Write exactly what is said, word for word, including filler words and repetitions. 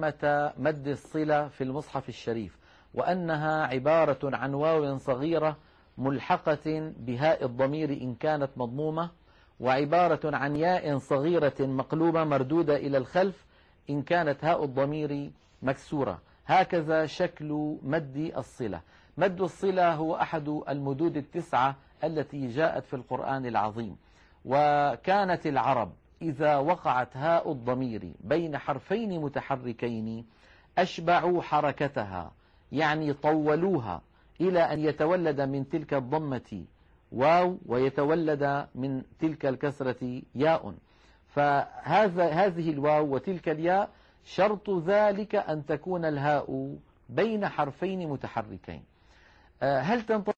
علامة مد الصلة في المصحف الشريف، وأنها عبارة عن واو صغيرة ملحقة بهاء الضمير إن كانت مضمومة، وعبارة عن ياء صغيرة مقلوبة مردودة إلى الخلف إن كانت هاء الضمير مكسورة. هكذا شكل مد الصلة. مد الصلة هو أحد المدود التسعة التي جاءت في القرآن العظيم. وكانت العرب إذا وقعت هاء الضمير بين حرفين متحركين أشبعوا حركتها، يعني طولوها إلى أن يتولد من تلك الضمة واو ويتولد من تلك الكسرة ياء. فهذا هذه الواو وتلك الياء شرط ذلك أن تكون الهاء بين حرفين متحركين. هل تنطبق